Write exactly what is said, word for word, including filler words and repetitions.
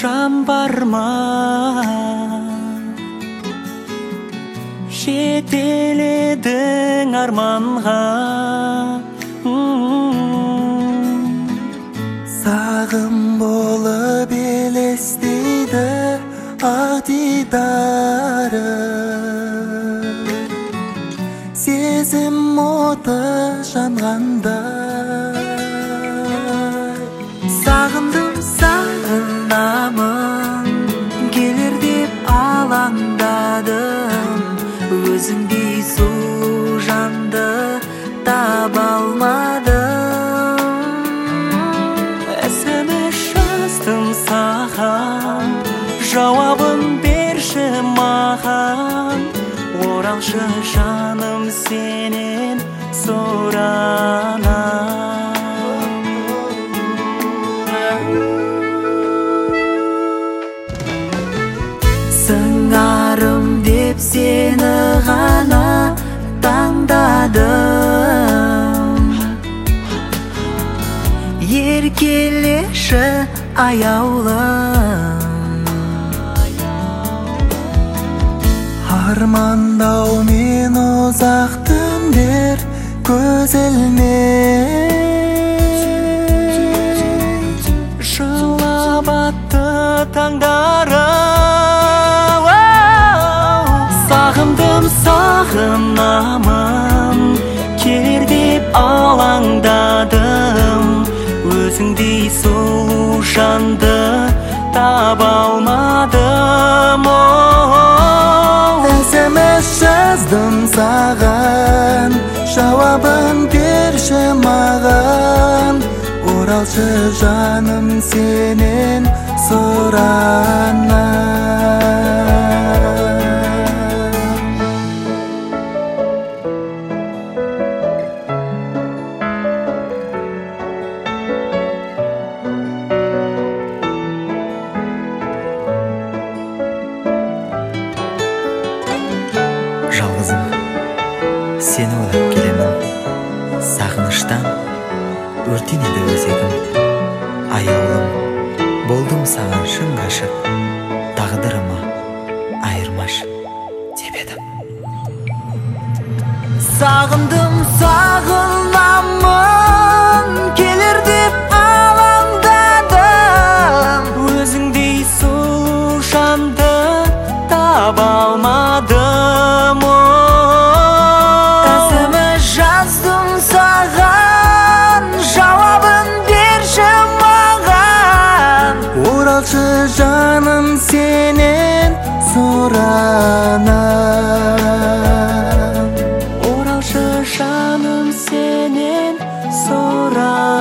жан бар ма жетеледің арманға сағым болып елестейді ақ дидары сезім оты жанғанда сағындым сағынамын келер деп алаңдадым өзіңдей сұлу жанды таба алмадым смс жаздым саған жауабын берші маған оралшы жаным сенен сұранам сыңарым деп сені ғана таңдадым еркелеші аяулым армандаумен ұзақ түндер көз ілмей жылап атты таңдары сағындым сағынамын келер деп алаңдадым өзіңдей сұлу жанды таба алмадым смс жаздым саған жауабын берші маған оралшы жаным сенен сұранам жалғызым сені ойлап келемін сағыныштан өртенеді өзегім аяулым болдым саған шын ғашық тағдырыма айырмашы деп едім сағындым сағынамын келер деп алаңдадым өзіңдей сұлу жанды таба алмадым смс жаздым саған жауабын берші маған оралшы жаным сенен сұранам оралшы жаным сенен сұранам